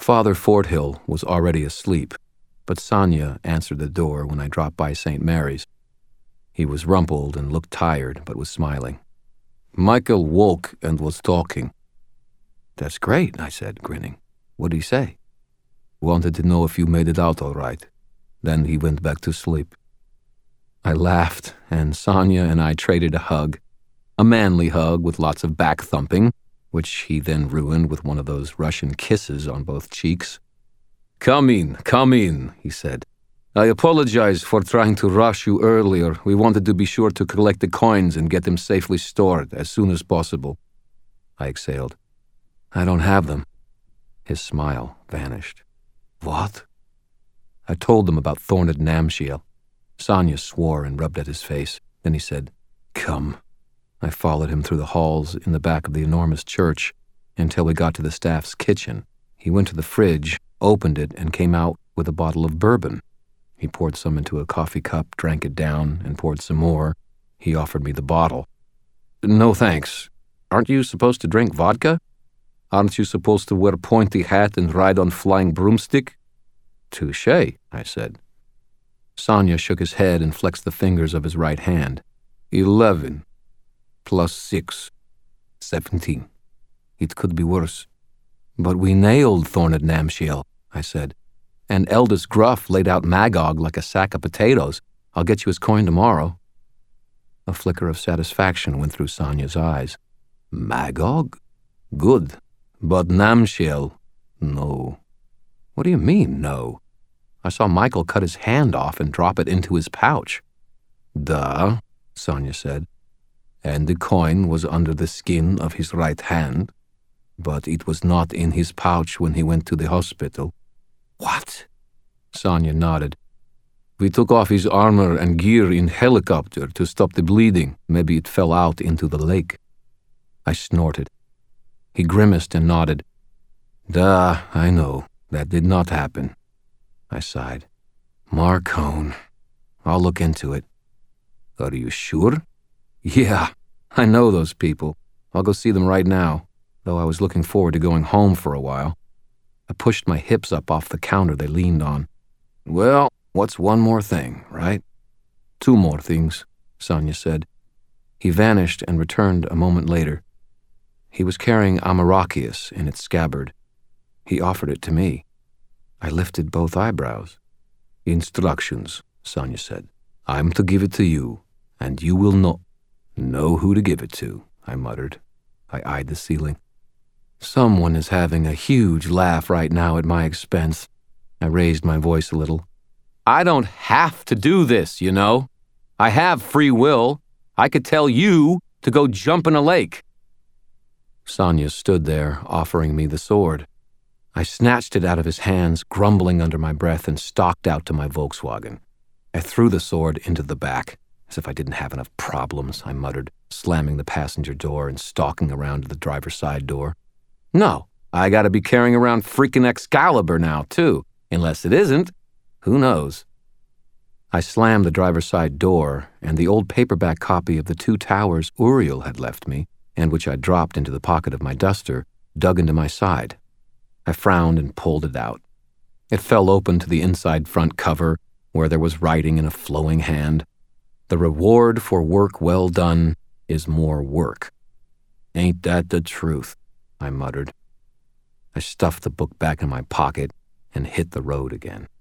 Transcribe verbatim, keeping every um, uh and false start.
Father Forthill was already asleep, but Sonia answered the door when I dropped by Saint Mary's. He was rumpled and looked tired, but was smiling. Michael woke and was talking. That's great, I said, grinning. What did he say? Wanted to know if you made it out all right. Then he went back to sleep. I laughed, and Sonia and I traded a hug, a manly hug with lots of back thumping, which he then ruined with one of those Russian kisses on both cheeks. Come in, come in, he said. I apologize for trying to rush you earlier. We wanted to be sure to collect the coins and get them safely stored as soon as possible. I exhaled. I don't have them. His smile vanished. What? I told them about Thorned Namshiel. Sonia swore and rubbed at his face. Then he said, Come. I followed him through the halls in the back of the enormous church until we got to the staff's kitchen. He went to the fridge, opened it, and came out with a bottle of bourbon. He poured some into a coffee cup, drank it down, and poured some more. He offered me the bottle. No thanks. Aren't you supposed to drink vodka? Aren't you supposed to wear a pointy hat and ride on flying broomstick? Touché, I said. Sonia shook his head and flexed the fingers of his right hand. Eleven. Plus six. Seventeen. It could be worse. But we nailed Thorned Namshiel, I said. And Eldest Gruff laid out Magog like a sack of potatoes. I'll get you his coin tomorrow. A flicker of satisfaction went through Sonia's eyes. Magog? Good. But Namshiel? No. What do you mean, no? I saw Michael cut his hand off and drop it into his pouch. Duh, Sonia said. And the coin was under the skin of his right hand, but it was not in his pouch when he went to the hospital. What? Sonia nodded. We took off his armor and gear in helicopter to stop the bleeding. Maybe it fell out into the lake. I snorted. He grimaced and nodded. Duh, I know. That did not happen. I sighed. Marcone. I'll look into it. Are you sure? Yeah, I know those people. I'll go see them right now, though I was looking forward to going home for a while. I pushed my hips up off the counter they leaned on. Well, what's one more thing, right? Two more things, Sonia said. He vanished and returned a moment later. He was carrying Amarachius in its scabbard. He offered it to me. I lifted both eyebrows. Instructions, Sonia said. I'm to give it to you, and you will know, know who to give it to, I muttered. I eyed the ceiling. Someone is having a huge laugh right now at my expense. I raised my voice a little. I don't have to do this, you know. I have free will. I could tell you to go jump in a lake. Sonia stood there, offering me the sword. I snatched it out of his hands, grumbling under my breath, and stalked out to my Volkswagen. I threw the sword into the back. As if I didn't have enough problems, I muttered, slamming the passenger door and stalking around to the driver's side door. No, I gotta be carrying around freaking Excalibur now, too. Unless it isn't. Who knows? I slammed the driver's side door, and the old paperback copy of The Two Towers Uriel had left me, and which I dropped into the pocket of my duster, dug into my side. I frowned and pulled it out. It fell open to the inside front cover, where there was writing in a flowing hand. The reward for work well done is more work. Ain't that the truth? I muttered. I stuffed the book back in my pocket and hit the road again.